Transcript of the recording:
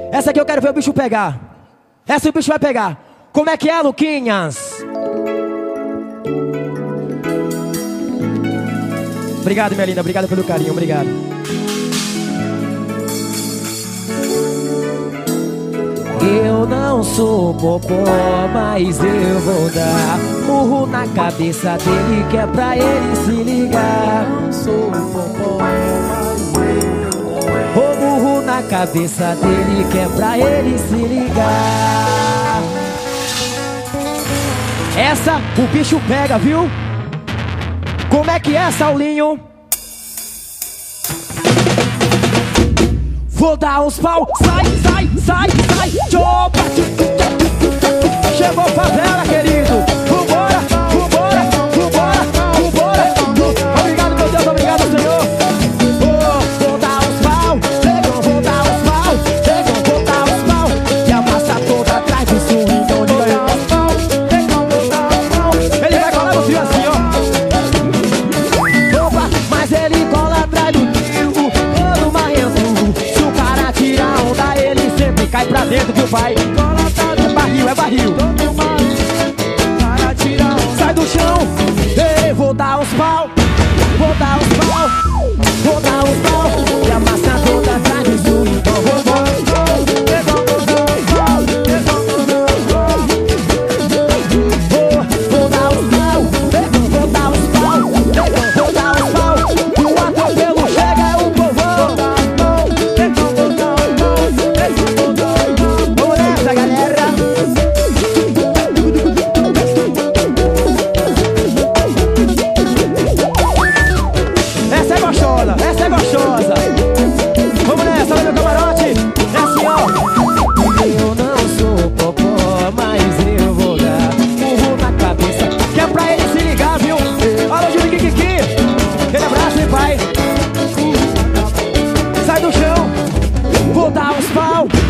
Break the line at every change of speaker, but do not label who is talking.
Essa aqui eu quero ver o bicho pegar. Essa o bicho vai pegar. Como é que é, Luquinhas? Obrigado, minha linda. Obrigado pelo carinho. Obrigado. Eu não sou popó, mas eu vou dar murro na cabeça dele, que é pra ele se ligar.
Não sou popó, mas
Vou murro na cabeça dele, que é pra ele se ligar. Essa o bicho pega, viu? Como é que é, Saulinho? Vou dar uns pau, sai, sai, sai, sai. Chopa, chegou favela, querido. Vambora, vambora, vambora, vambora. Obrigado, meu Deus, obrigado, Senhor. Vou dar uns pau, negão, vou dar uns pau, negão, vou dar uns pau. E a massa toda atrás do swing, então diga aí. Ele vai colar no fio assim, ó. Opa, mas ele cola atrás do tio, todo marrento. Se o cara tira onda, ele sempre cai pra dentro, viu, pai? É barril, é barril. Sai do chão, ei, vou dar uns pau, vou dar uns pau, vou dar uns pau. E a massa toda atrás do swing, então vou dar uns pau. Vou dar uns pau, vou dar uns pau, vou dar uns pau. E o atropelo chega, é o povão. Vamos nessa, galera. Essa é gostosa, essa é gostosa. Vamos nessa, olha meu camarote. É assim, ó. Eu não sou popó, mas eu vou dar murro na cabeça, que é pra ele se ligar, viu? Alô, Júlio Kikiki. Aquele abraço, hein, pai? Sai do chão. Vou dar uns pau.